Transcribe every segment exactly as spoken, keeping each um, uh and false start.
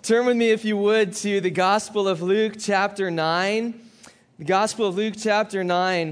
Turn with me, if you would, to the Gospel of Luke, chapter nine. The Gospel of Luke, chapter nine.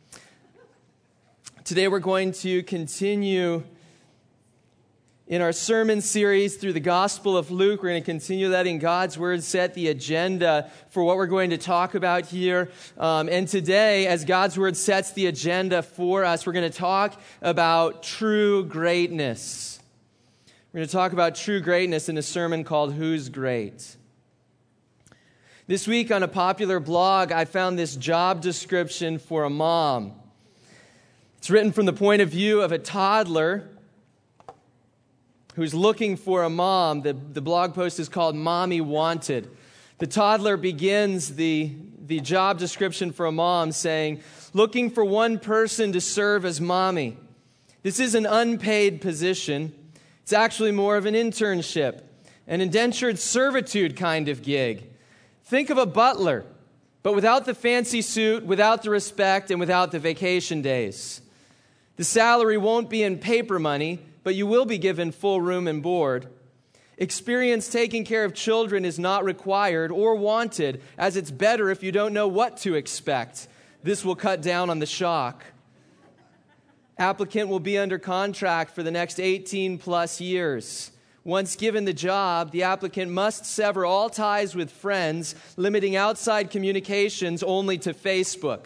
Today we're going to continue in our sermon series through the Gospel of Luke. We're going to continue letting God's Word set the agenda for what we're going to talk about here. Um, and today, as God's Word sets the agenda for us, we're going to talk about true greatness. We're going to talk about true greatness in a sermon called Who's Great? This week on a popular blog, I found this job description for a mom. It's written from the point of view of a toddler who's looking for a mom. The, the blog post is called Mommy Wanted. The toddler begins the, the job description for a mom saying, looking for one person to serve as mommy. This is an unpaid position. It's actually more of an internship, an indentured servitude kind of gig. Think of a butler, but without the fancy suit, without the respect, and without the vacation days. The salary won't be in paper money, but you will be given full room and board. Experience taking care of children is not required or wanted, as it's better if you don't know what to expect. This will cut down on the shock. Applicant will be under contract for the next eighteen plus years. Once given the job, the applicant must sever all ties with friends, limiting outside communications only to Facebook.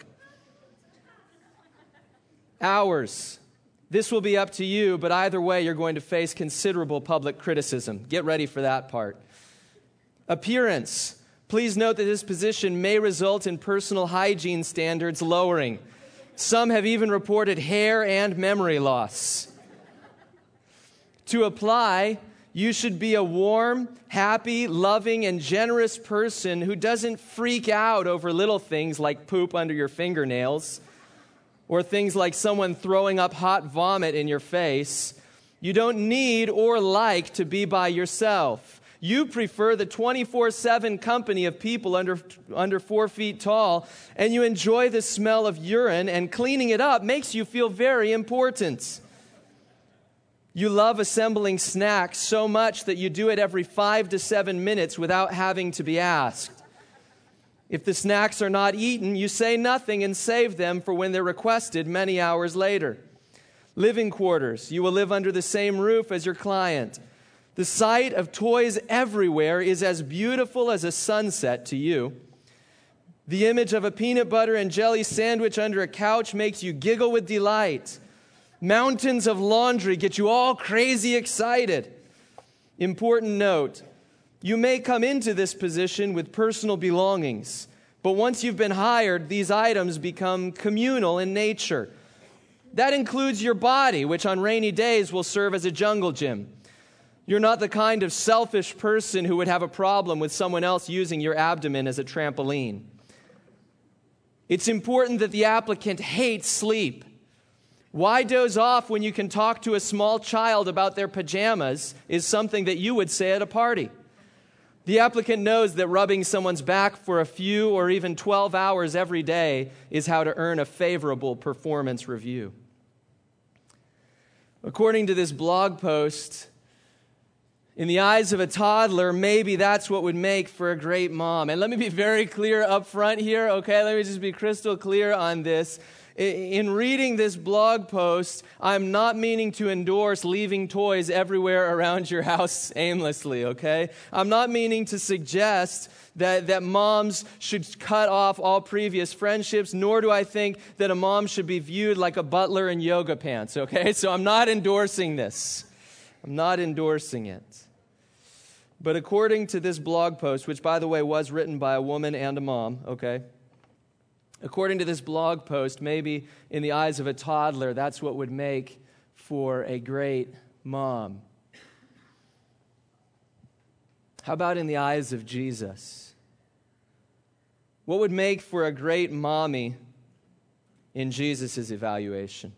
Hours. This will be up to you, but either way, you're going to face considerable public criticism. Get ready for that part. Appearance. Please note that this position may result in personal hygiene standards lowering. Some have even reported hair and memory loss. To apply, you should be a warm, happy, loving, and generous person who doesn't freak out over little things like poop under your fingernails or things like someone throwing up hot vomit in your face. You don't need or like to be by yourself. You prefer the twenty-four seven company of people under, under four feet tall, and you enjoy the smell of urine, and cleaning it up makes you feel very important. You love assembling snacks so much that you do it every five to seven minutes without having to be asked. If the snacks are not eaten, you say nothing and save them for when they're requested many hours later. Living quarters. You will live under the same roof as your client. The sight of toys everywhere is as beautiful as a sunset to you. The image of a peanut butter and jelly sandwich under a couch makes you giggle with delight. Mountains of laundry get you all crazy excited. Important note, you may come into this position with personal belongings, but once you've been hired, these items become communal in nature. That includes your body, which on rainy days will serve as a jungle gym. You're not the kind of selfish person who would have a problem with someone else using your abdomen as a trampoline. It's important that the applicant hates sleep. Why doze off when you can talk to a small child about their pajamas is something that you would say at a party. The applicant knows that rubbing someone's back for a few or even twelve hours every day is how to earn a favorable performance review. According to this blog post, in the eyes of a toddler, maybe that's what would make for a great mom. And let me be very clear up front here, okay? Let me just be crystal clear on this. In reading this blog post, I'm not meaning to endorse leaving toys everywhere around your house aimlessly, okay? I'm not meaning to suggest that, that moms should cut off all previous friendships, nor do I think that a mom should be viewed like a butler in yoga pants, okay? So I'm not endorsing this. I'm not endorsing it. But according to this blog post, which, by the way, was written by a woman and a mom, okay? According to this blog post, maybe in the eyes of a toddler, that's what would make for a great mom. How about in the eyes of Jesus? What would make for a great mommy in Jesus' evaluation?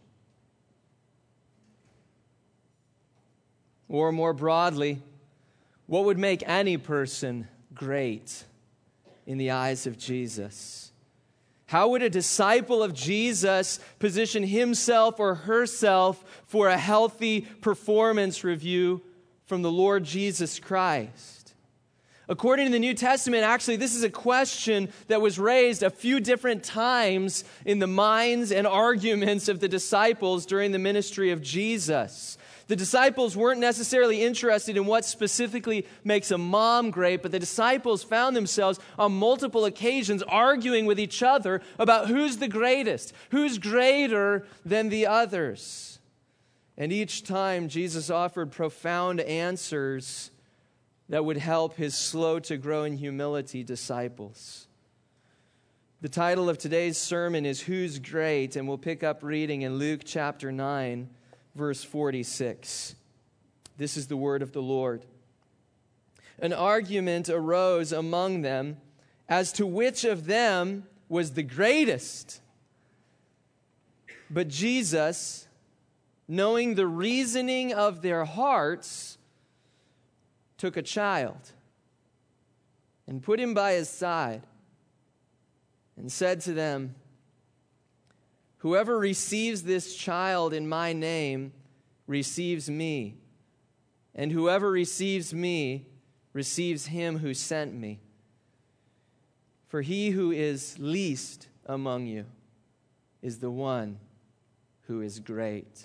Or more broadly, what would make any person great in the eyes of Jesus? How would a disciple of Jesus position himself or herself for a healthy performance review from the Lord Jesus Christ? According to the New Testament, actually, this is a question that was raised a few different times in the minds and arguments of the disciples during the ministry of Jesus. The disciples weren't necessarily interested in what specifically makes a mom great, but the disciples found themselves on multiple occasions arguing with each other about who's the greatest, who's greater than the others. And each time Jesus offered profound answers that would help his slow-to-grow in humility disciples. The title of today's sermon is Who's Great? And we'll pick up reading in Luke chapter nine, verse forty-six. This is the word of the Lord. An argument arose among them as to which of them was the greatest. But Jesus, knowing the reasoning of their hearts, took a child and put him by his side and said to them, "Whoever receives this child in my name receives me, and whoever receives me receives him who sent me. For he who is least among you is the one who is great."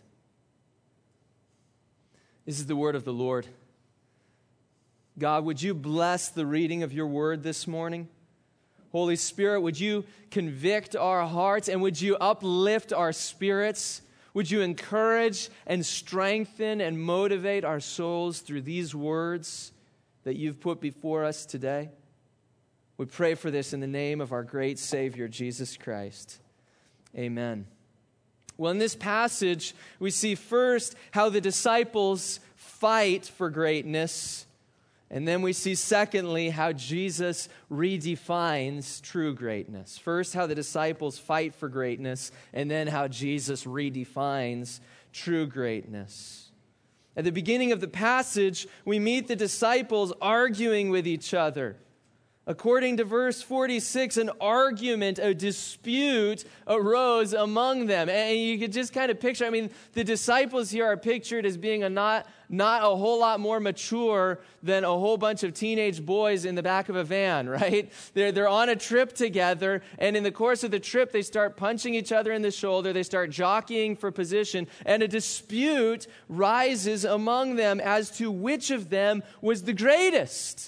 This is the word of the Lord. God, would you bless the reading of your word this morning? Holy Spirit, would you convict our hearts and would you uplift our spirits? Would you encourage and strengthen and motivate our souls through these words that you've put before us today? We pray for this in the name of our great Savior, Jesus Christ. Amen. Well, in this passage, we see first how the disciples fight for greatness. And then we see, secondly, how Jesus redefines true greatness. First, how the disciples fight for greatness, and then how Jesus redefines true greatness. At the beginning of the passage, we meet the disciples arguing with each other. According to verse forty-six, an argument, a dispute arose among them. And you could just kind of picture, I mean, the disciples here are pictured as being a not, not a whole lot more mature than a whole bunch of teenage boys in the back of a van, right? They're, they're on a trip together, and in the course of the trip, they start punching each other in the shoulder. They start jockeying for position, and a dispute rises among them as to which of them was the greatest.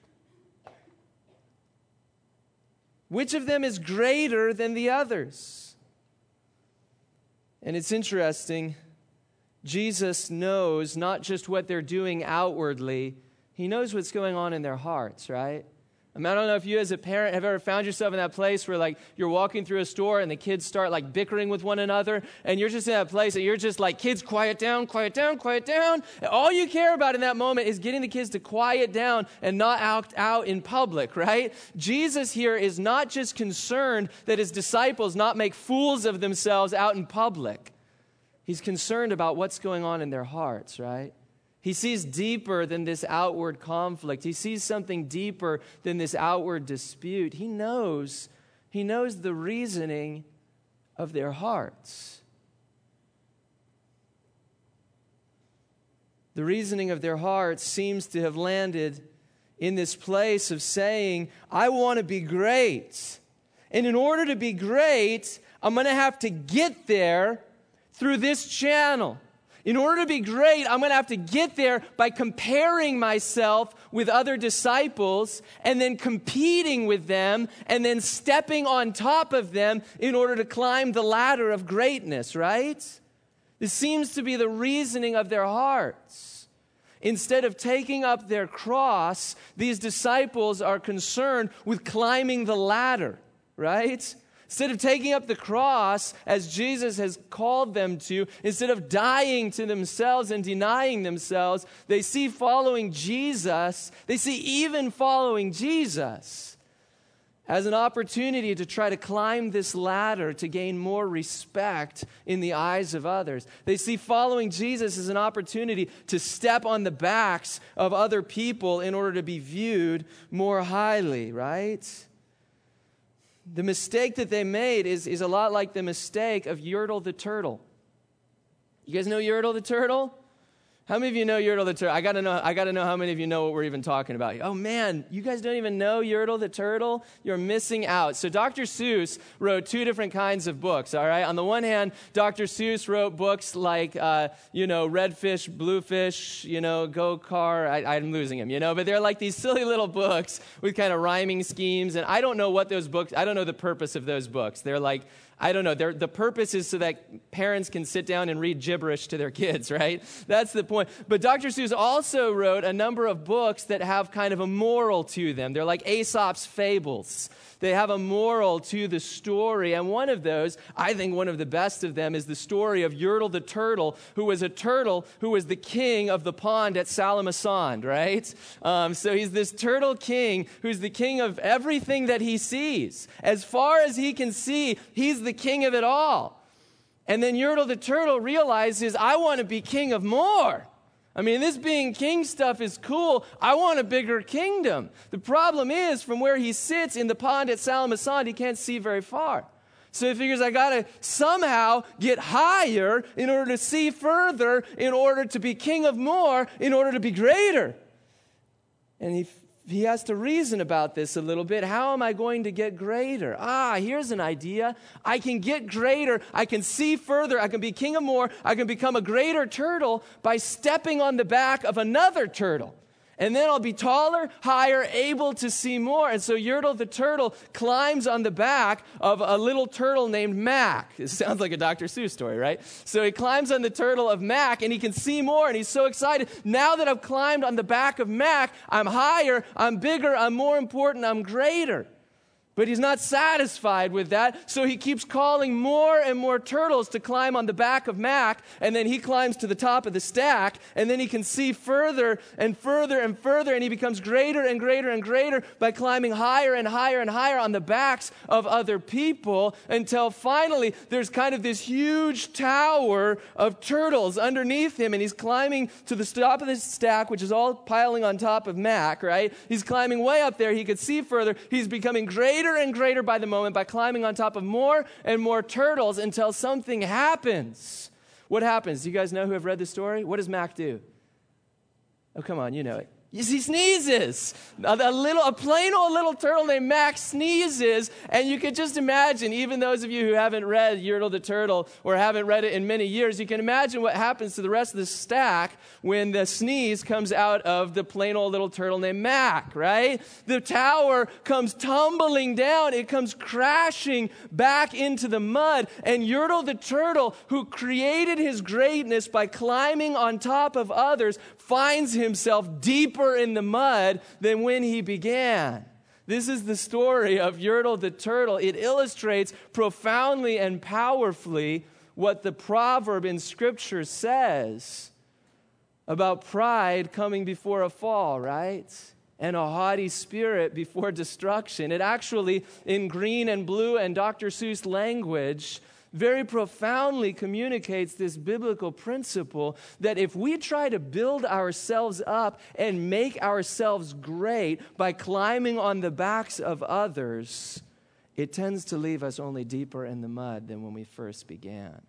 Which of them is greater than the others? And it's interesting, Jesus knows not just what they're doing outwardly, he knows what's going on in their hearts, right? I mean, I don't know if you as a parent have ever found yourself in that place where like you're walking through a store and the kids start like bickering with one another, and you're just in that place and you're just like, kids, quiet down, quiet down, quiet down. And all you care about in that moment is getting the kids to quiet down and not act out in public, right? Jesus here is not just concerned that his disciples not make fools of themselves out in public. He's concerned about what's going on in their hearts, right? He sees deeper than this outward conflict. He sees something deeper than this outward dispute. He knows, he knows the reasoning of their hearts. The reasoning of their hearts seems to have landed in this place of saying, I want to be great. And in order to be great, I'm going to have to get there through this channel. In order to be great, I'm going to have to get there by comparing myself with other disciples and then competing with them and then stepping on top of them in order to climb the ladder of greatness, right? This seems to be the reasoning of their hearts. Instead of taking up their cross, these disciples are concerned with climbing the ladder, right? Instead of taking up the cross as Jesus has called them to, instead of dying to themselves and denying themselves, they see following Jesus, they see even following Jesus as an opportunity to try to climb this ladder to gain more respect in the eyes of others. They see following Jesus as an opportunity to step on the backs of other people in order to be viewed more highly, right? The mistake that they made is, is a lot like the mistake of Yertle the turtle. You guys know Yertle the turtle? How many of you know Yertle the Turtle? I gotta know, I gotta know how many of you know what we're even talking about. Oh man, you guys don't even know Yertle the Turtle? You're missing out. So Doctor Seuss wrote two different kinds of books, all right? On the one hand, Doctor Seuss wrote books like, uh, you know, Red Fish, Blue Fish, you know, Go Car. I, I'm losing him, you know? But they're like these silly little books with kind of rhyming schemes. And I don't know what those books, I don't know the purpose of those books. They're like, I don't know. They're, the purpose is so that parents can sit down and read gibberish to their kids, right? That's the point. But Doctor Seuss also wrote a number of books that have kind of a moral to them. They're like Aesop's fables. They have a moral to the story. And one of those, I think one of the best of them, is the story of Yertle the Turtle, who was a turtle who was the king of the pond at Salamassond, right? Um, so he's this turtle king who's the king of everything that he sees. As far as he can see, he's the king of it all. And then Yertle the Turtle realizes, I want to be king of more. I mean, this being king stuff is cool. I want a bigger kingdom. The problem is, from where he sits in the pond at Salamassond, he can't see very far. So he figures, I got to somehow get higher in order to see further, in order to be king of more, in order to be greater. And he He has to reason about this a little bit. How am I going to get greater? Ah, here's an idea. I can get greater. I can see further. I can be king of more. I can become a greater turtle by stepping on the back of another turtle. And then I'll be taller, higher, able to see more. And so Yertle the Turtle climbs on the back of a little turtle named Mac. It sounds like a Doctor Seuss story, right? So he climbs on the turtle of Mac, and he can see more, and he's so excited. Now that I've climbed on the back of Mac, I'm higher, I'm bigger, I'm more important, I'm greater. But he's not satisfied with that, so he keeps calling more and more turtles to climb on the back of Mac, and then he climbs to the top of the stack, and then he can see further and further and further, and he becomes greater and greater and greater by climbing higher and higher and higher on the backs of other people, until finally there's kind of this huge tower of turtles underneath him, and he's climbing to the top of the stack, which is all piling on top of Mac, right? He's climbing way up there. He could see further. He's becoming greater and greater by the moment by climbing on top of more and more turtles until something happens. What happens? Do you guys know who have read the story? What does Mac do? Oh, come on, you know it. He sneezes. A, a little, a plain old little turtle named Mac sneezes, and you could just imagine, even those of you who haven't read Yertle the Turtle or haven't read it in many years, you can imagine what happens to the rest of the stack when the sneeze comes out of the plain old little turtle named Mac, right? The tower comes tumbling down. It comes crashing back into the mud, and Yertle the Turtle, who created his greatness by climbing on top of others, finds himself deeper in the mud than when he began. This is the story of Yertle the Turtle. It illustrates profoundly and powerfully what the proverb in Scripture says about pride coming before a fall, right? And a haughty spirit before destruction. It actually, in green and blue and Doctor Seuss language, very profoundly communicates this biblical principle that if we try to build ourselves up and make ourselves great by climbing on the backs of others, it tends to leave us only deeper in the mud than when we first began.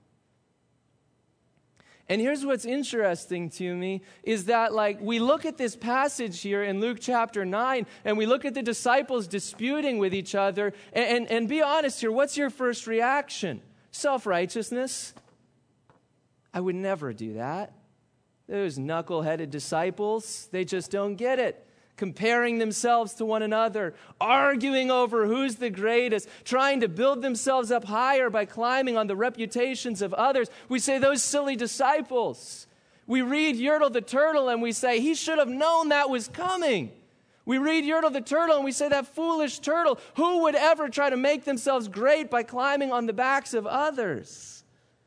And here's what's interesting to me is that, like, we look at this passage here in Luke chapter nine, and we look at the disciples disputing with each other, and, and, and be honest here, what's your first reaction? Self-righteousness. I would never do that. Those knuckle-headed disciples, they just don't get it. Comparing themselves to one another, arguing over who's the greatest, trying to build themselves up higher by climbing on the reputations of others. We say, those silly disciples. We read Yertle the Turtle and we say, he should have known that was coming. We read Yertle the Turtle and we say, that foolish turtle, who would ever try to make themselves great by climbing on the backs of others?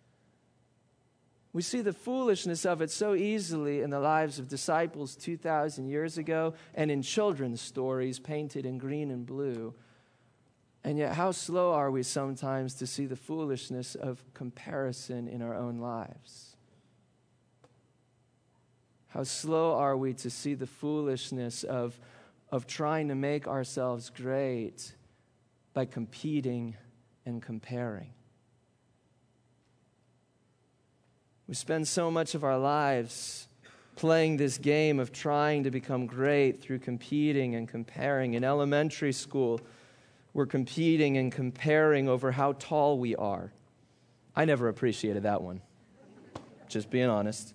We see the foolishness of it so easily in the lives of disciples two thousand years ago and in children's stories painted in green and blue. And yet, how slow are we sometimes to see the foolishness of comparison in our own lives? How slow are we to see the foolishness of of trying to make ourselves great by competing and comparing. We spend so much of our lives playing this game of trying to become great through competing and comparing. In elementary school, we're competing and comparing over how tall we are. I never appreciated that one, just being honest.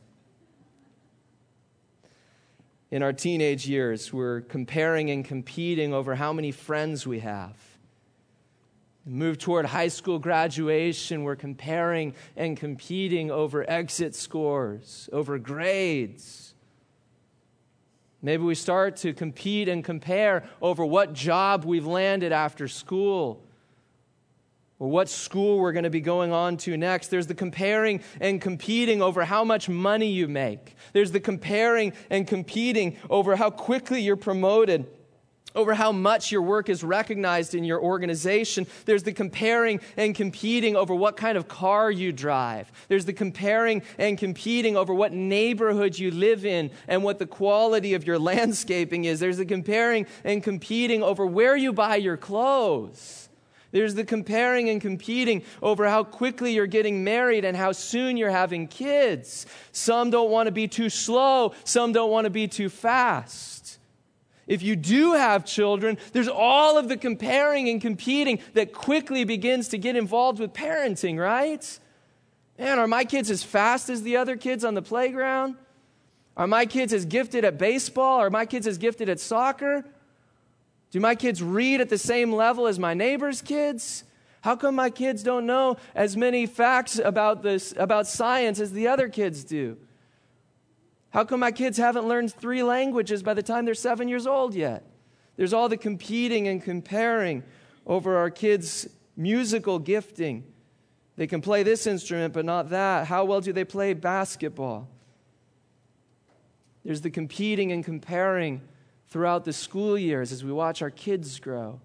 In our teenage years, we're comparing and competing over how many friends we have. Move toward high school graduation, we're comparing and competing over exit scores, over grades. Maybe we start to compete and compare over what job we've landed after school, or what school we're going to be going on to next. There's the comparing and competing over how much money you make. There's the comparing and competing over how quickly you're promoted, over how much your work is recognized in your organization. There's the comparing and competing over what kind of car you drive. There's the comparing and competing over what neighborhood you live in and what the quality of your landscaping is. There's the comparing and competing over where you buy your clothes. There's the comparing and competing over how quickly you're getting married and how soon you're having kids. Some don't want to be too slow. Some don't want to be too fast. If you do have children, there's all of the comparing and competing that quickly begins to get involved with parenting, right? Man, are my kids as fast as the other kids on the playground? Are my kids as gifted at baseball? Are my kids as gifted at soccer? Do my kids read at the same level as my neighbor's kids? How come my kids don't know as many facts about this, about science as the other kids do? How come my kids haven't learned three languages by the time they're seven years old yet? There's all the competing and comparing over our kids' musical gifting. They can play this instrument, but not that. How well do they play basketball? There's the competing and comparing throughout the school years as we watch our kids grow.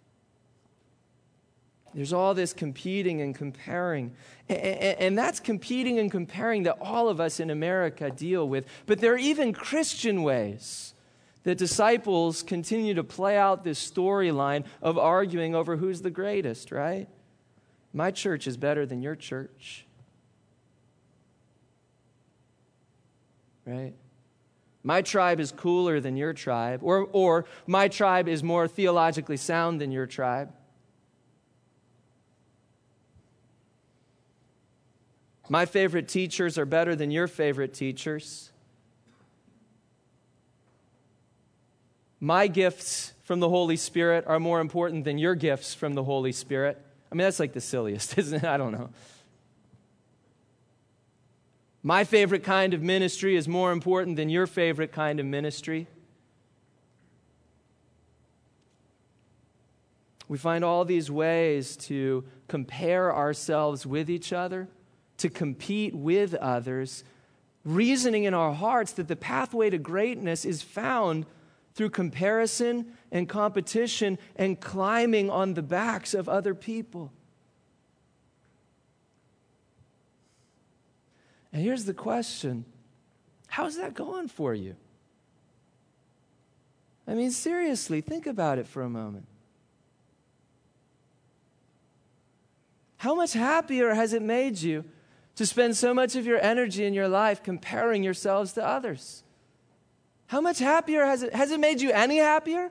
There's all this competing and comparing. And that's competing and comparing that all of us in America deal with. But there are even Christian ways that disciples continue to play out this storyline of arguing over who's the greatest, right? My church is better than your church. Right? My tribe is cooler than your tribe. Or, or my tribe is more theologically sound than your tribe. My favorite teachers are better than your favorite teachers. My gifts from the Holy Spirit are more important than your gifts from the Holy Spirit. I mean, that's like the silliest, isn't it? I don't know. My favorite kind of ministry is more important than your favorite kind of ministry. We find all these ways to compare ourselves with each other, to compete with others, reasoning in our hearts that the pathway to greatness is found through comparison and competition and climbing on the backs of other people. And here's the question: how's that going for you? I mean, seriously, think about it for a moment. How much happier has it made you to spend so much of your energy in your life comparing yourselves to others? How much happier has it, has it made you any happier?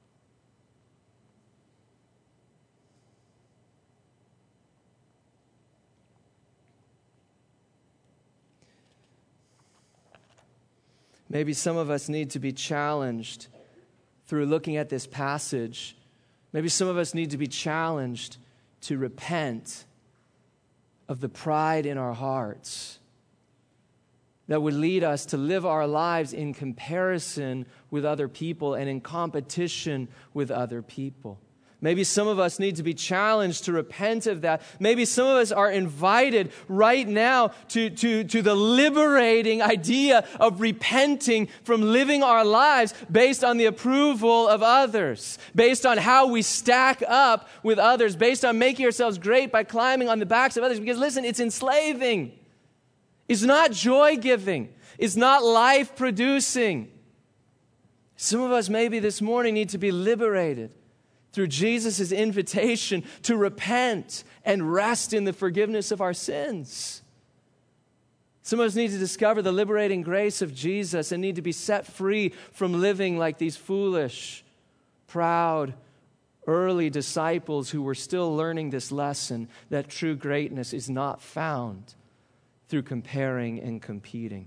Maybe some of us need to be challenged through looking at this passage. Maybe some of us need to be challenged to repent of the pride in our hearts that would lead us to live our lives in comparison with other people and in competition with other people. Maybe some of us need to be challenged to repent of that. Maybe some of us are invited right now to, to, to the liberating idea of repenting from living our lives based on the approval of others, based on how we stack up with others, based on making ourselves great by climbing on the backs of others. Because listen, it's enslaving. It's not joy-giving. It's not life-producing. Some of us maybe this morning need to be liberated through Jesus' invitation to repent and rest in the forgiveness of our sins. Some of us need to discover the liberating grace of Jesus and need to be set free from living like these foolish, proud, early disciples who were still learning this lesson that true greatness is not found through comparing and competing.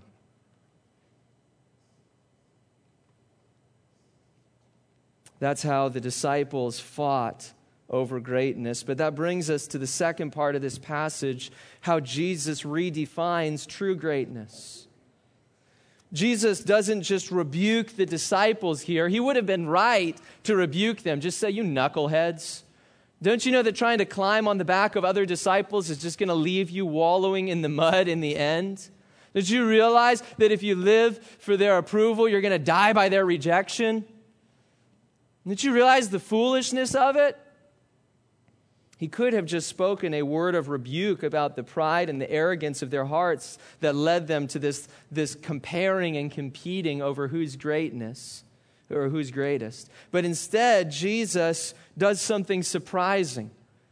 That's how the disciples fought over greatness. But that brings us to the second part of this passage, how Jesus redefines true greatness. Jesus doesn't just rebuke the disciples here. He would have been right to rebuke them. Just say, you knuckleheads. Don't you know that trying to climb on the back of other disciples is just going to leave you wallowing in the mud in the end? Did you realize that if you live for their approval, you're going to die by their rejection? Did you realize the foolishness of it? He could have just spoken a word of rebuke about the pride and the arrogance of their hearts that led them to this, this comparing and competing over whose greatness or who's greatest. But instead, Jesus does something surprising.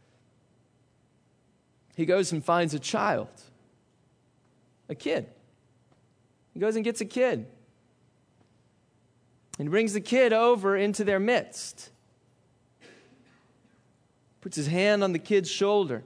He goes and finds a child, a kid. He goes and gets a kid. And he brings the kid over into their midst. Puts his hand on the kid's shoulder.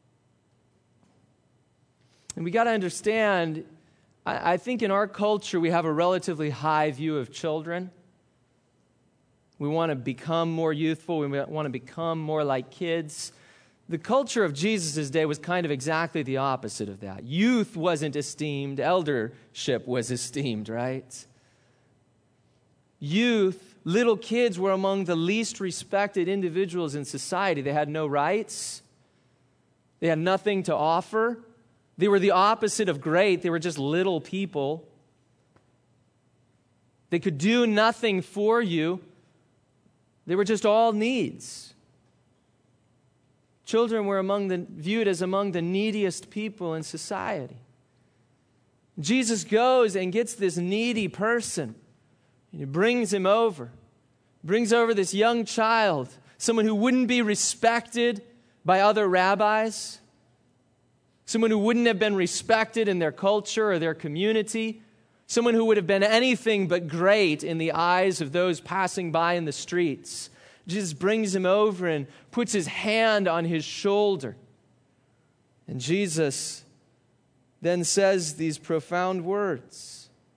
And we got to understand, I, I think in our culture we have a relatively high view of children. We want to become more youthful. We want to become more like kids. The culture of Jesus' day was kind of exactly the opposite of that. Youth wasn't esteemed. Eldership was esteemed, right? Youth, little kids were among the least respected individuals in society. They had no rights. They had nothing to offer. They were the opposite of great. They were just little people. They could do nothing for you. They were just all needs. Children were among the, viewed as among the neediest people in society. Jesus goes and gets this needy person. And he brings him over, brings over this young child, someone who wouldn't be respected by other rabbis, someone who wouldn't have been respected in their culture or their community, someone who would have been anything but great in the eyes of those passing by in the streets. Jesus brings him over and puts his hand on his shoulder. And Jesus then says these profound words.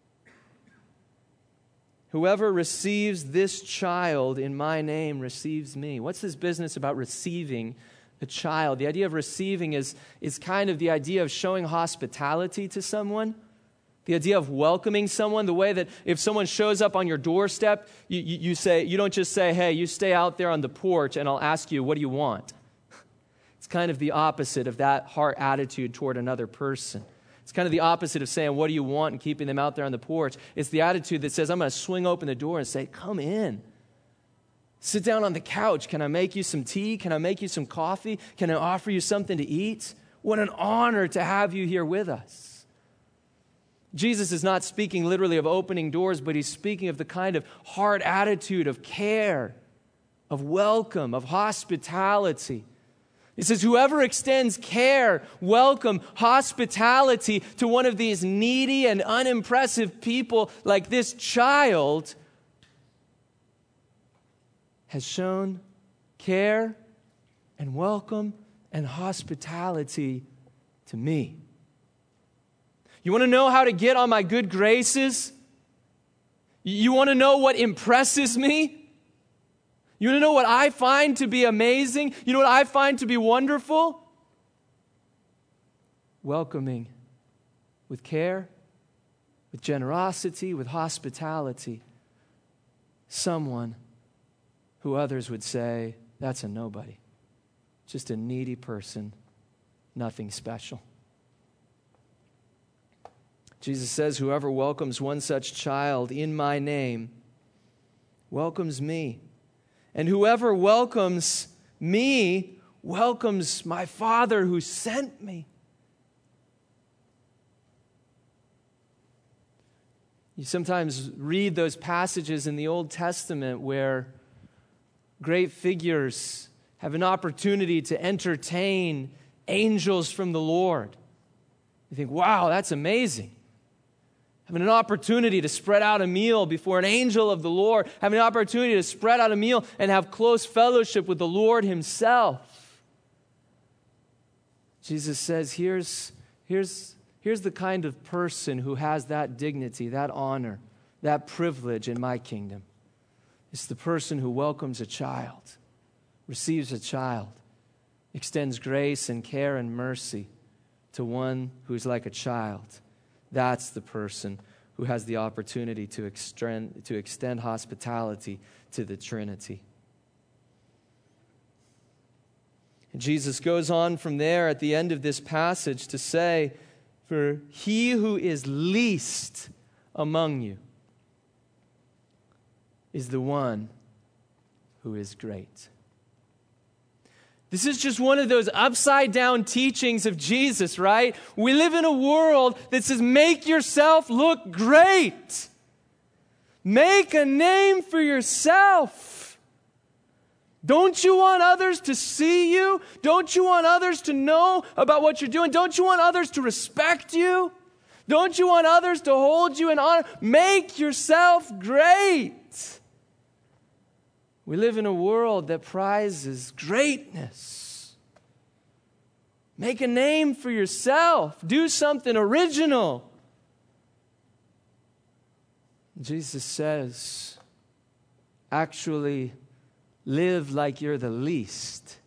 Whoever receives this child in my name receives me. What's this business about receiving a child? The idea of receiving is, is kind of the idea of showing hospitality to someone. The idea of welcoming someone, the way that if someone shows up on your doorstep, you, you, you say, you don't just say, hey, you stay out there on the porch and I'll ask you, what do you want? It's kind of the opposite of that heart attitude toward another person. It's kind of the opposite of saying, what do you want, and keeping them out there on the porch. It's the attitude that says, I'm going to swing open the door and say, come in. Sit down on the couch. Can I make you some tea? Can I make you some coffee? Can I offer you something to eat? What an honor to have you here with us. Jesus is not speaking literally of opening doors, but he's speaking of the kind of heart attitude of care, of welcome, of hospitality. He says, whoever extends care, welcome, hospitality to one of these needy and unimpressive people like this child has shown care and welcome and hospitality to me. You want to know how to get on my good graces? You want to know what impresses me? You want to know what I find to be amazing? You know what I find to be wonderful? Welcoming with care, with generosity, with hospitality. Someone who others would say, that's a nobody. Just a needy person, nothing special. Jesus says, whoever welcomes one such child in my name welcomes me. And whoever welcomes me welcomes my Father who sent me. You sometimes read those passages in the Old Testament where great figures have an opportunity to entertain angels from the Lord. You think, wow, that's amazing. Having an opportunity to spread out a meal before an angel of the Lord. Having an opportunity to spread out a meal and have close fellowship with the Lord himself. Jesus says, here's, here's, here's the kind of person who has that dignity, that honor, that privilege in my kingdom. It's the person who welcomes a child, receives a child, extends grace and care and mercy to one who's like a child. That's the person who has the opportunity to extend, to extend hospitality to the Trinity. And Jesus goes on from there at the end of this passage to say, for he who is least among you is the one who is great. This is just one of those upside down teachings of Jesus, right? We live in a world that says, make yourself look great. Make a name for yourself. Don't you want others to see you? Don't you want others to know about what you're doing? Don't you want others to respect you? Don't you want others to hold you in honor? Make yourself great. We live in a world that prizes greatness. Make a name for yourself. Do something original. Jesus says, actually live like you're the least.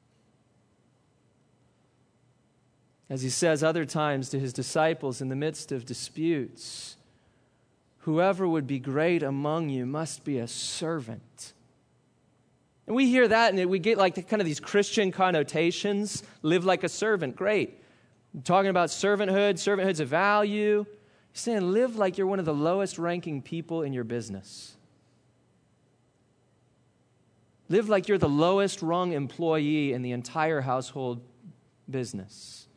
As he says other times to his disciples in the midst of disputes, whoever would be great among you must be a servant. And we hear that and we get like the, kind of these Christian connotations. Live like a servant. Great. I'm talking about servanthood. Servanthood's a value. He's saying live like you're one of the lowest ranking people in your business. Live like you're the lowest rung employee in the entire household business.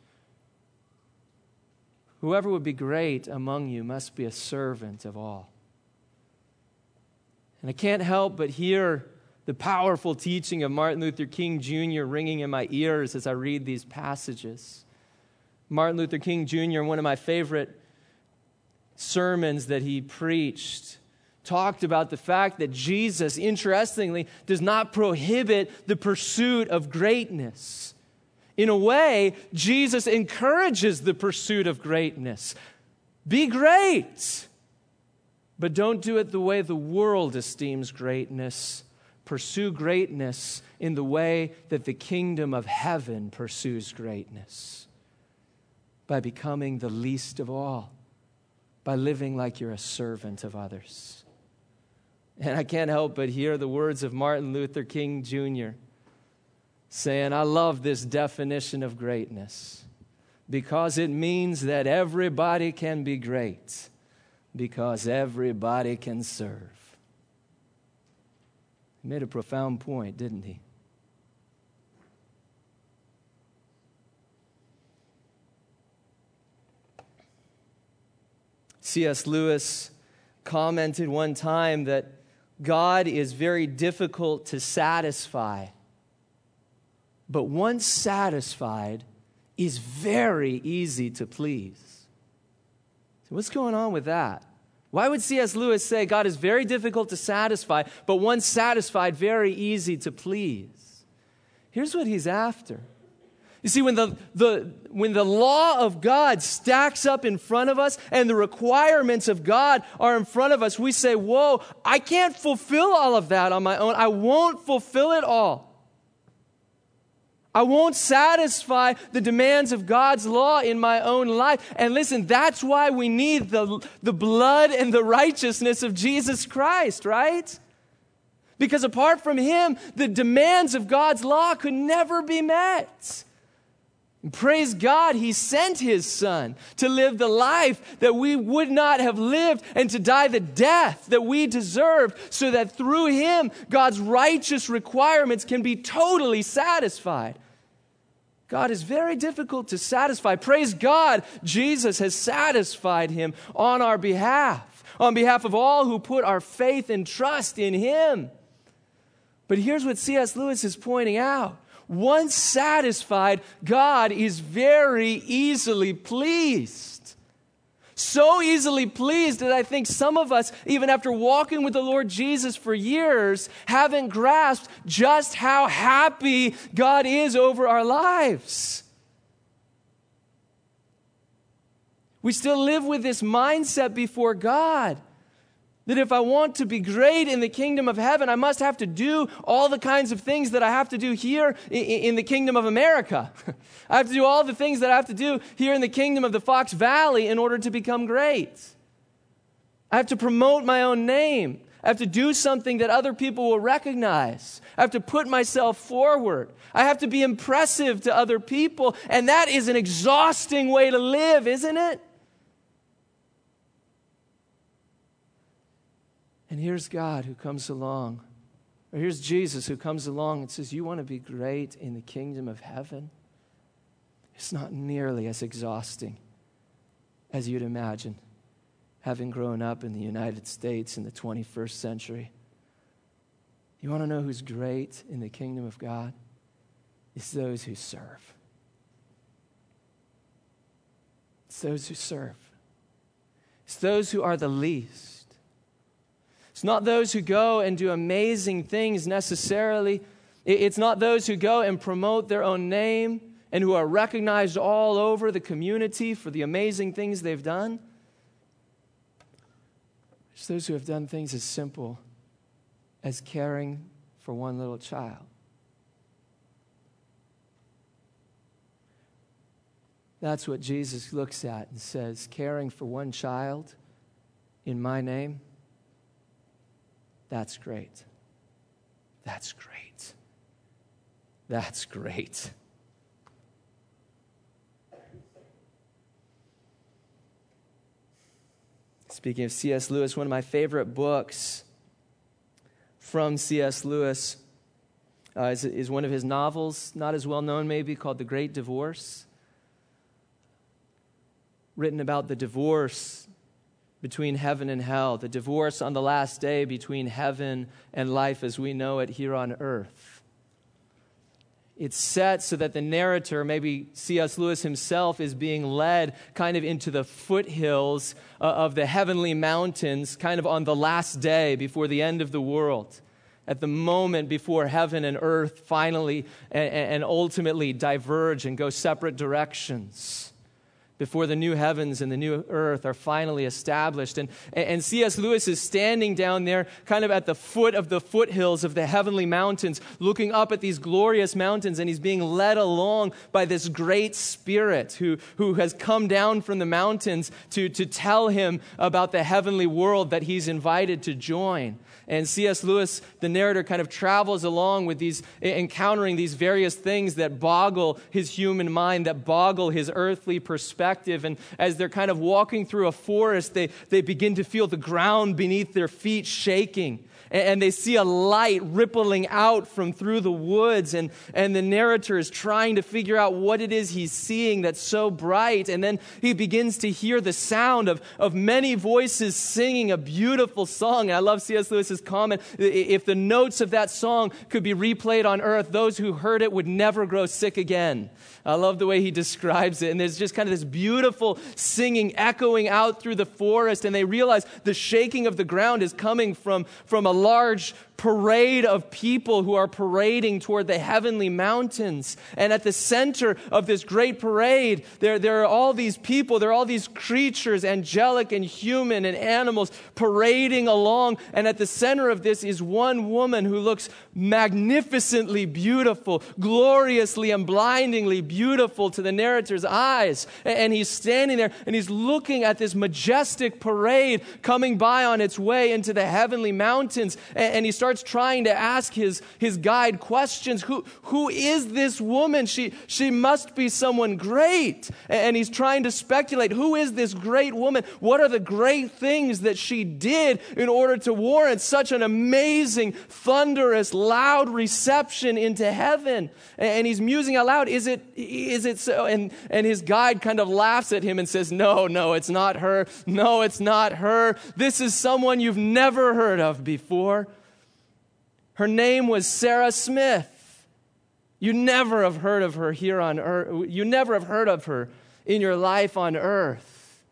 Whoever would be great among you must be a servant of all. And I can't help but hear the powerful teaching of Martin Luther King Junior ringing in my ears as I read these passages. Martin Luther King Junior, one of my favorite sermons that he preached, talked about the fact that Jesus, interestingly, does not prohibit the pursuit of greatness. In a way, Jesus encourages the pursuit of greatness. Be great, but don't do it the way the world esteems greatness. Pursue greatness in the way that the kingdom of heaven pursues greatness. By becoming the least of all. By living like you're a servant of others. And I can't help but hear the words of Martin Luther King Junior saying, I love this definition of greatness because it means that everybody can be great because everybody can serve. He made a profound point, didn't he? C S Lewis commented one time that God is very difficult to satisfy, but once satisfied, is very easy to please. So what's going on with that? Why would C S Lewis say God is very difficult to satisfy, but once satisfied, very easy to please? Here's what he's after. You see, when the, the, when the law of God stacks up in front of us and the requirements of God are in front of us, we say, whoa, I can't fulfill all of that on my own. I won't fulfill it all. I won't satisfy the demands of God's law in my own life. And listen, that's why we need the, the blood and the righteousness of Jesus Christ, right? Because apart from Him, the demands of God's law could never be met. And praise God, He sent His Son to live the life that we would not have lived and to die the death that we deserved so that through Him, God's righteous requirements can be totally satisfied. God is very difficult to satisfy. Praise God, Jesus has satisfied Him on our behalf, on behalf of all who put our faith and trust in Him. But here's what C S Lewis is pointing out. once satisfied, God is very easily pleased. So easily pleased that I think some of us, even after walking with the Lord Jesus for years, haven't grasped just how happy God is over our lives. We still live with this mindset before God that if I want to be great in the kingdom of heaven, I must have to do all the kinds of things that I have to do here in the kingdom of America. I have to do all the things that I have to do here in the kingdom of the Fox Valley in order to become great. I have to promote my own name. I have to do something that other people will recognize. I have to put myself forward. I have to be impressive to other people. And that is an exhausting way to live, isn't it? And here's God who comes along, or here's Jesus who comes along and says, you want to be great in the kingdom of heaven? It's not nearly as exhausting as you'd imagine, having grown up in the United States in the twenty-first century. You want to know who's great in the kingdom of God? It's those who serve. It's those who serve. It's those who are the least. It's not those who go and do amazing things necessarily. It's not those who go and promote their own name and who are recognized all over the community for the amazing things they've done. It's those who have done things as simple as caring for one little child. That's what Jesus looks at and says, caring for one child in my name, that's great. That's great. That's great. Speaking of C S Lewis, one of my favorite books from C S Lewis uh, is, is one of his novels, not as well known maybe, called The Great Divorce. Written about the divorce between heaven and hell, the divorce on the last day between heaven and life as we know it here on earth. It's set so that the narrator, maybe C S Lewis himself, is being led kind of into the foothills uh, of the heavenly mountains, kind of on the last day before the end of the world, at the moment before heaven and earth finally and, and ultimately diverge and go separate directions, before the new heavens and the new earth are finally established. And, and C S Lewis is standing down there kind of at the foot of the foothills of the heavenly mountains, looking up at these glorious mountains, and he's being led along by this great spirit who, who has come down from the mountains to, to tell him about the heavenly world that he's invited to join. And C S Lewis, the narrator, kind of travels along with these, encountering these various things that boggle his human mind, that boggle his earthly perspective. And as they're kind of walking through a forest, they, they begin to feel the ground beneath their feet shaking. And they see a light rippling out from through the woods. And, and the narrator is trying to figure out what it is he's seeing that's so bright. And then he begins to hear the sound of, of many voices singing a beautiful song. And I love C S Lewis's comment. If the notes of that song could be replayed on earth, those who heard it would never grow sick again. I love the way he describes it. And there's just kind of this beautiful singing echoing out through the forest. And they realize the shaking of the ground is coming from, from a large parade of people who are parading toward the heavenly mountains. And at the center of this great parade, there, there are all these people, there are all these creatures, angelic and human and animals, parading along. And at the center of this is one woman who looks magnificently beautiful, gloriously and blindingly beautiful to the narrator's eyes. And he's standing there and he's looking at this majestic parade coming by on its way into the heavenly mountains. And he starts trying to ask his, his guide questions. Who, who is this woman? She, she must be someone great. And he's trying to speculate, who is this great woman? What are the great things that she did in order to warrant such an amazing, thunderous, loud reception into heaven? And he's musing out loud, is it, is it so? And, and his guide kind of laughs at him and says, no, no, it's not her. No, it's not her. This is someone you've never heard of before. Her name was Sarah Smith. You never have heard of her here on earth. You never have heard of her in your life on earth.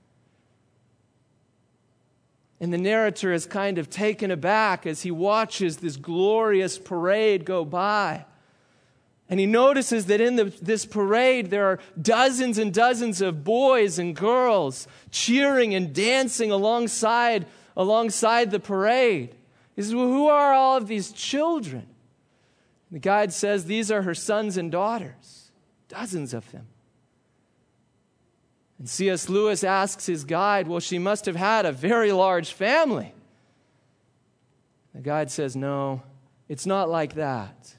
And the narrator is kind of taken aback as he watches this glorious parade go by. And he notices that in the, this parade there are dozens and dozens of boys and girls cheering and dancing alongside, alongside the parade. He says, well, who are all of these children? The guide says these are her sons and daughters, dozens of them. And C S Lewis asks his guide, well, she must have had a very large family. The guide says, no, it's not like that.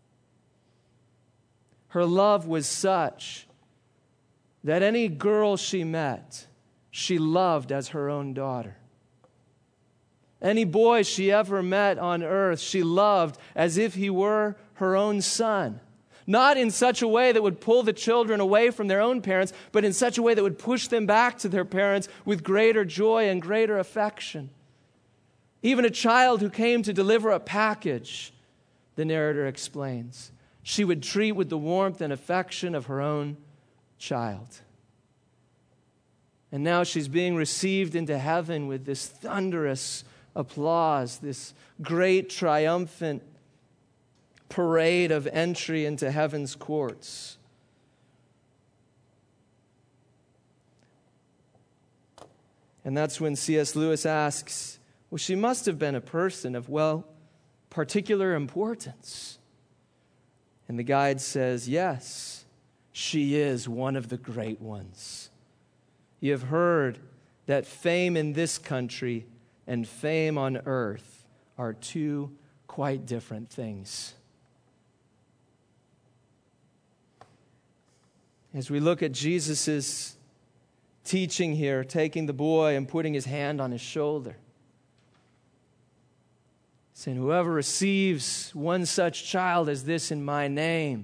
Her love was such that any girl she met, she loved as her own daughter. Any boy she ever met on earth, she loved as if he were her own son. Not in such a way that would pull the children away from their own parents, but in such a way that would push them back to their parents with greater joy and greater affection. Even a child who came to deliver a package, the narrator explains, she would treat with the warmth and affection of her own child. And now she's being received into heaven with this thunderous applause, this great triumphant parade of entry into heaven's courts. And that's when C S Lewis asks, well, she must have been a person of, well, particular importance. And the guide says, yes, she is one of the great ones. You have heard that fame in this country and fame on earth are two quite different things. As we look at Jesus' teaching here, taking the boy and putting his hand on his shoulder, saying, whoever receives one such child as this in my name,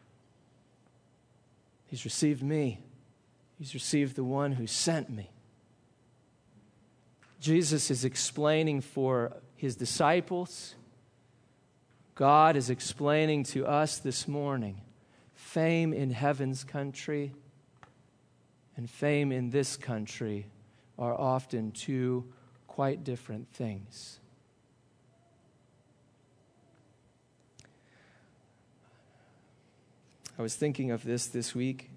he's received me. He's received the one who sent me. Jesus is explaining for his disciples. God is explaining to us this morning. Fame in heaven's country and fame in this country are often two quite different things. I was thinking of this this week.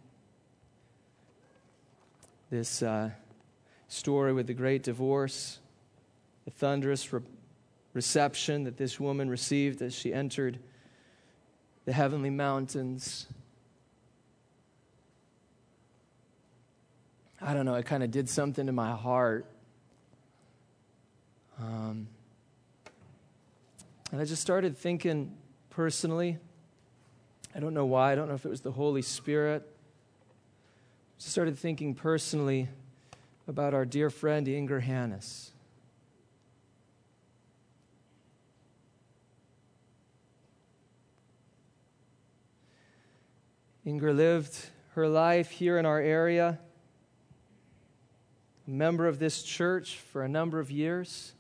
This uh, story with the great divorce, the thunderous re- reception that this woman received as she entered the heavenly mountains. I don't know, it kind of did something to my heart. Um, and I just started thinking personally. I don't know why. I don't know if it was the Holy Spirit. I just started thinking personally about our dear friend Inger Hannes. Inger lived her life here in our area, a member of this church for a number of years.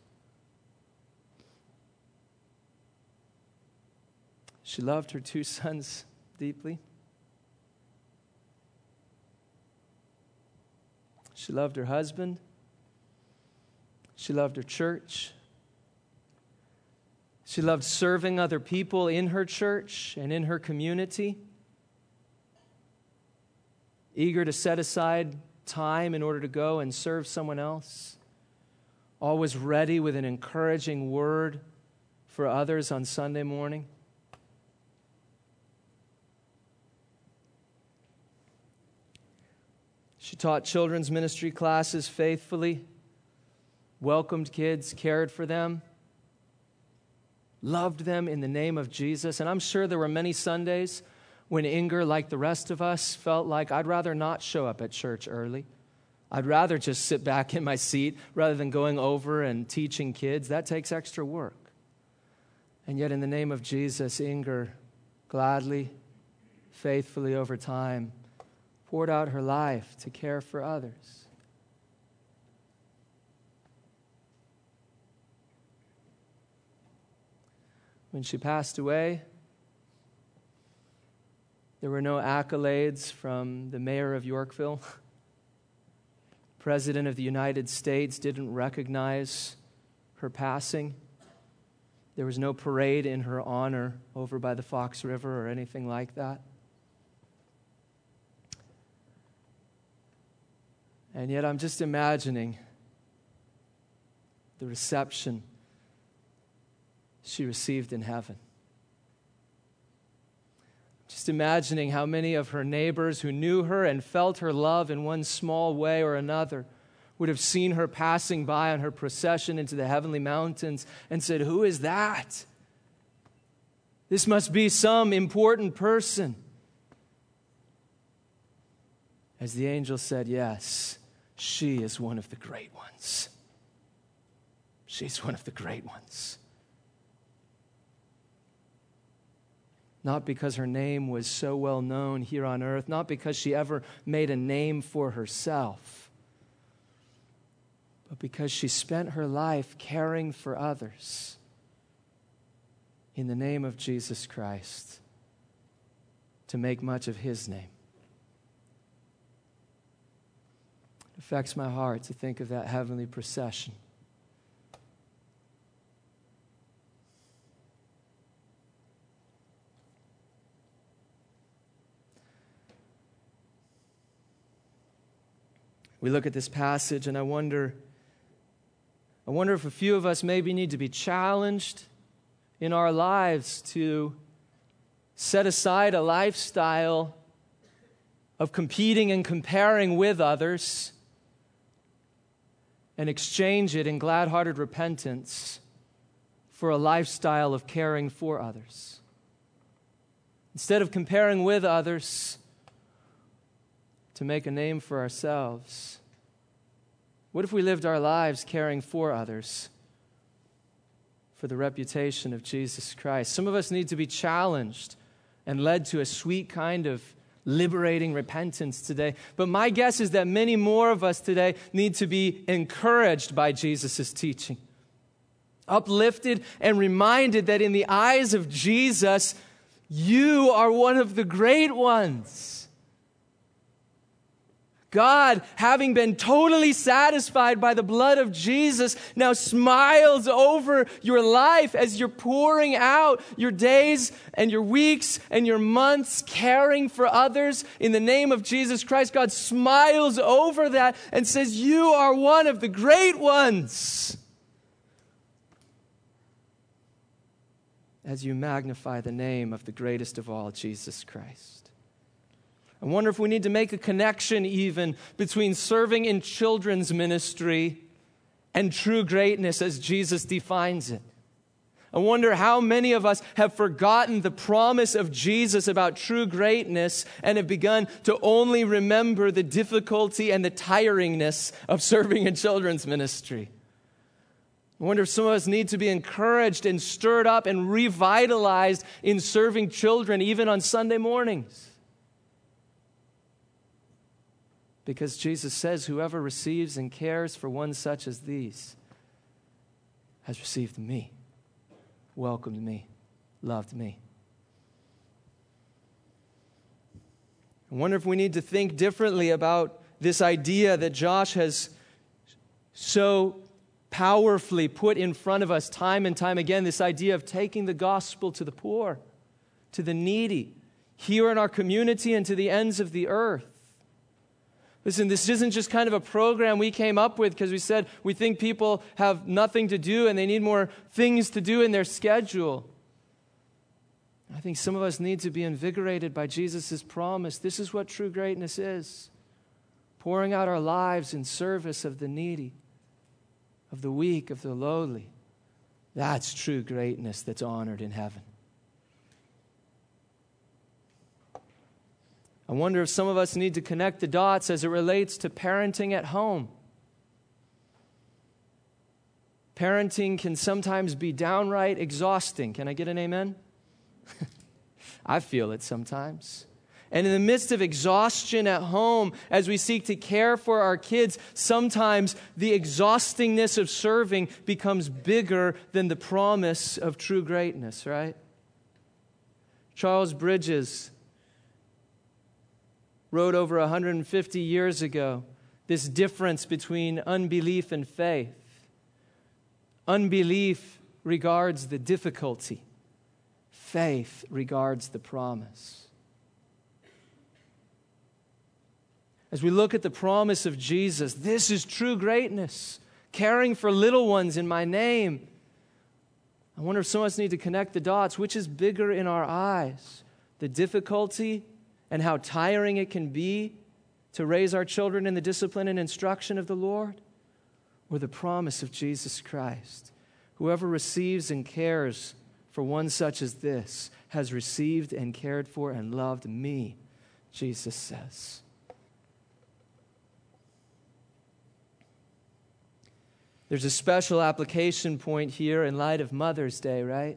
She loved her two sons deeply. She loved her husband. She loved her church. She loved serving other people in her church and in her community. Eager to set aside time in order to go and serve someone else. Always ready with an encouraging word for others on Sunday morning. She taught children's ministry classes faithfully, welcomed kids, cared for them, loved them in the name of Jesus. And I'm sure there were many Sundays when Inger, like the rest of us, felt like, I'd rather not show up at church early. I'd rather just sit back in my seat rather than going over and teaching kids. That takes extra work. And yet in the name of Jesus, Inger gladly, faithfully over time, poured out her life to care for others. When she passed away, There were no accolades from the mayor of Yorkville. President of the United States didn't recognize her passing. There was no parade in her honor over by the Fox River or anything like that. And yet I'm just imagining the reception she received in heaven. Just imagining how many of her neighbors who knew her and felt her love in one small way or another would have seen her passing by on her procession into the heavenly mountains and said, "Who is that? This must be some important person." As the angel said, "Yes, she is one of the great ones. She's one of the great ones." Not because her name was so well known here on earth, not because she ever made a name for herself, but because she spent her life caring for others in the name of Jesus Christ to make much of His name. It affects my heart to think of that heavenly procession. We look at this passage and I wonder, I wonder if a few of us maybe need to be challenged in our lives to set aside a lifestyle of competing and comparing with others and exchange it in glad-hearted repentance for a lifestyle of caring for others. Instead of comparing with others, to make a name for ourselves. What if we lived our lives caring for others for the reputation of Jesus Christ? Some of us need to be challenged and led to a sweet kind of liberating repentance today. But my guess is that many more of us today need to be encouraged by Jesus' teaching, uplifted and reminded that in the eyes of Jesus, you are one of the great ones. God, having been totally satisfied by the blood of Jesus, now smiles over your life as you're pouring out your days and your weeks and your months caring for others in the name of Jesus Christ. God smiles over that and says, "You are one of the great ones." As you magnify the name of the greatest of all, Jesus Christ. I wonder if we need to make a connection even between serving in children's ministry and true greatness as Jesus defines it. I wonder how many of us have forgotten the promise of Jesus about true greatness and have begun to only remember the difficulty and the tiringness of serving in children's ministry. I wonder if some of us need to be encouraged and stirred up and revitalized in serving children even on Sunday mornings. Because Jesus says, "Whoever receives and cares for one such as these has received me, welcomed me, loved me." I wonder if we need to think differently about this idea that Josh has so powerfully put in front of us time and time again, this idea of taking the gospel to the poor, to the needy, here in our community and to the ends of the earth. Listen, this isn't just kind of a program we came up with because we said we think people have nothing to do and they need more things to do in their schedule. I think some of us need to be invigorated by Jesus' promise. This is what true greatness is. Pouring out our lives in service of the needy, of the weak, of the lowly. That's true greatness that's honored in heaven. I wonder if some of us need to connect the dots as it relates to parenting at home. Parenting can sometimes be downright exhausting. Can I get an amen? I feel it sometimes. And in the midst of exhaustion at home, as we seek to care for our kids, sometimes the exhaustingness of serving becomes bigger than the promise of true greatness, right? Charles Bridges wrote over one hundred fifty years ago this difference between unbelief and faith. Unbelief regards the difficulty. Faith regards the promise. As we look at the promise of Jesus, this is true greatness, caring for little ones in my name. I wonder if some of us need to connect the dots. Which is bigger in our eyes? The difficulty and how tiring it can be to raise our children in the discipline and instruction of the Lord? Or the promise of Jesus Christ? Whoever receives and cares for one such as this has received and cared for and loved me, Jesus says. There's a special application point here in light of Mother's Day, right?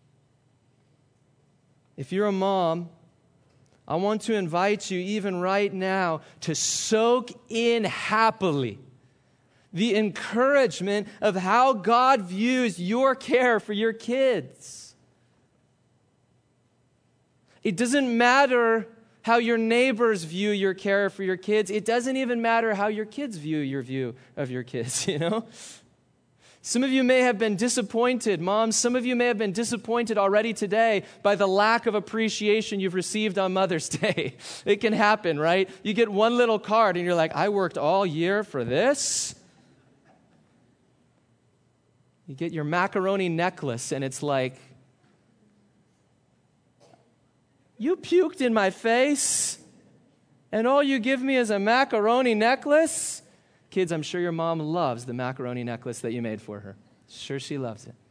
If you're a mom, I want to invite you even right now to soak in happily the encouragement of how God views your care for your kids. It doesn't matter how your neighbors view your care for your kids. It doesn't even matter how your kids view your view of your kids, you know? Some of you may have been disappointed, moms. Some of you may have been disappointed already today by the lack of appreciation you've received on Mother's Day. It can happen, right? You get one little card and you're like, I worked all year for this? You get your macaroni necklace and it's like, you puked in my face and all you give me is a macaroni necklace? Kids, I'm sure your mom loves the macaroni necklace that you made for her. Sure, she loves it.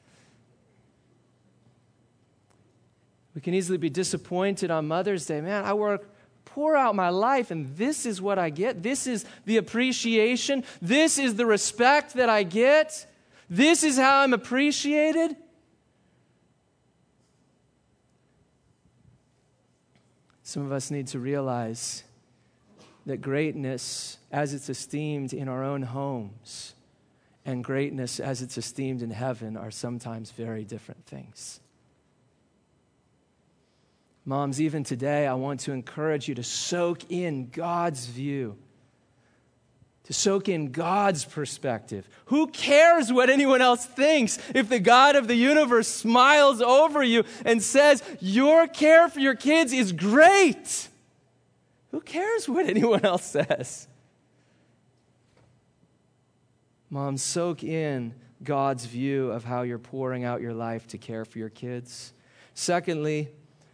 We can easily be disappointed on Mother's Day. Man, I work, pour out my life, and this is what I get. This is the appreciation. This is the respect that I get. This is how I'm appreciated. Some of us need to realize that greatness as it's esteemed in our own homes and greatness as it's esteemed in heaven are sometimes very different things. Moms, even today, I want to encourage you to soak in God's view, to soak in God's perspective. Who cares what anyone else thinks if the God of the universe smiles over you and says, your care for your kids is great? Who cares what anyone else says? Mom, soak in God's view of how you're pouring out your life to care for your kids. Secondly,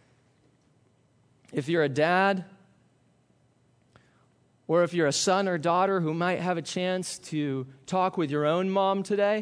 if you're a dad, or if you're a son or daughter who might have a chance to talk with your own mom today,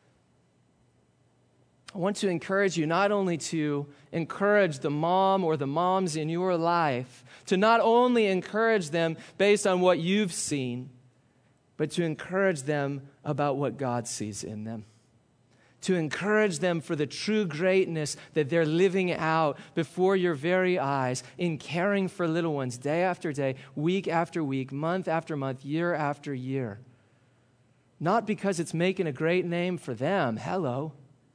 I want to encourage you not only to encourage the mom or the moms in your life, to not only encourage them based on what you've seen, but to encourage them about what God sees in them. To encourage them for the true greatness that they're living out before your very eyes in caring for little ones day after day, week after week, month after month, year after year. Not because it's making a great name for them, hello,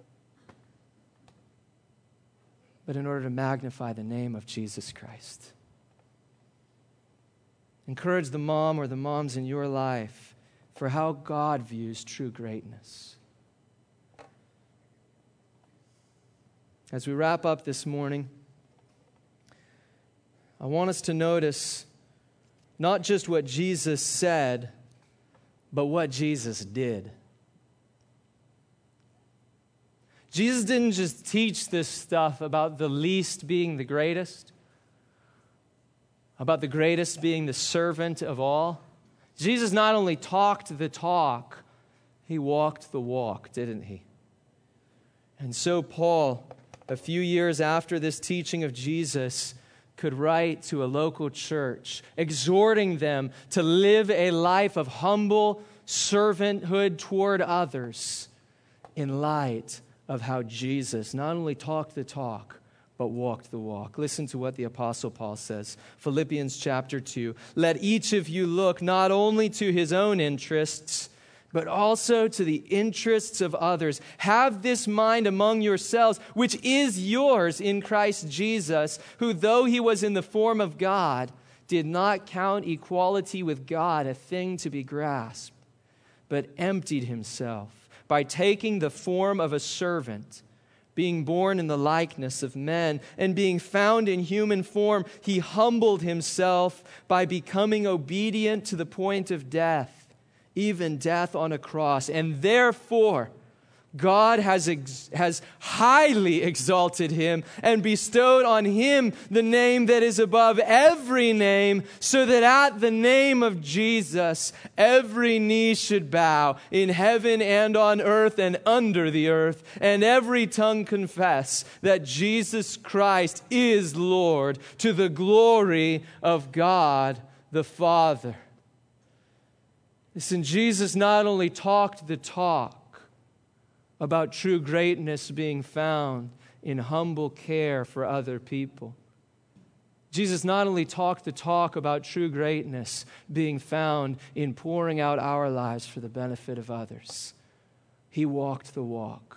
but in order to magnify the name of Jesus Christ. Encourage the mom or the moms in your life for how God views true greatness. As we wrap up this morning, I want us to notice not just what Jesus said, but what Jesus did. Jesus didn't just teach this stuff about the least being the greatest, about the greatest being the servant of all. Jesus not only talked the talk, he walked the walk, didn't he? And so Paul, a few years after this teaching of Jesus, could write to a local church, exhorting them to live a life of humble servanthood toward others in light of how Jesus not only talked the talk, but walked the walk. Listen to what the Apostle Paul says. Philippians chapter two. Let each of you look not only to his own interests, but also to the interests of others. Have this mind among yourselves, which is yours in Christ Jesus, who though he was in the form of God, did not count equality with God a thing to be grasped, but emptied himself by taking the form of a servant, being born in the likeness of men, and being found in human form, he humbled himself by becoming obedient to the point of death, even death on a cross. And therefore, God has, ex- has highly exalted him and bestowed on him the name that is above every name, so that at the name of Jesus, every knee should bow in heaven and on earth and under the earth, and every tongue confess that Jesus Christ is Lord, to the glory of God the Father. Listen, Jesus not only talked the talk about true greatness being found in humble care for other people. Jesus not only talked the talk about true greatness being found in pouring out our lives for the benefit of others. He walked the walk.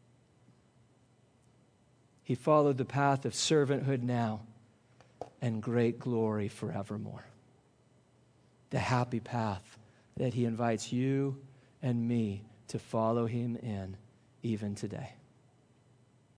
He followed the path of servanthood now and great glory forevermore. The happy path that he invites you and me to follow him in even today.